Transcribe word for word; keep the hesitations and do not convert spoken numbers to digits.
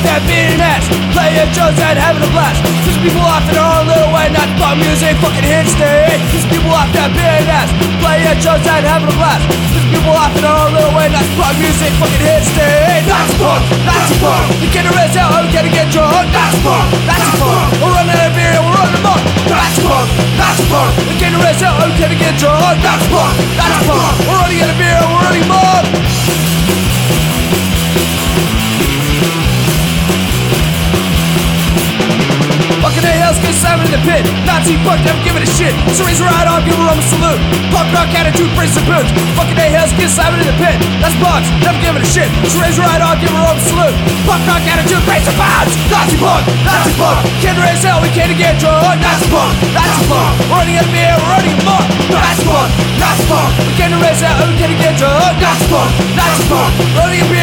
off that beating ass, playing shows and having a blast. These people off in their own little way, not pop music, fucking hits they hate. These people off that beating ass, playing shows and having a blast. These people off in their own little way, not pop music, fucking hits they hate. That's punk, that's punk. The kid who is out, I'm gonna get drunk. That's punk, that's punk. We're running out of beer and we're running amok. That's punk, that's punk. The kid who is out, I'm gonna get drunk. That's punk, that's punk. We're running out of beer and we're running amok. Fucking A-Hells get slammed in the pit. Nazi punk, never give it a shit. So raise your right arm, give a Roman salute. Punk rock attitude, brace the boots. Fucking A-Hells get slammed in the pit. That's punks, never give it a shit. So raise your right arm, give a Roman salute. Punk rock attitude, brace the boots. Nazi punk, Nazi punk. Can't raise hell, we can't get drunk. Nazi punk, Nazi punk. We're running out of beer, we're running amok. Nazi punk, Nazi punk. We can't raise hell, we can't get drunk. Nazi punk, Nazi punk. Running out of beer.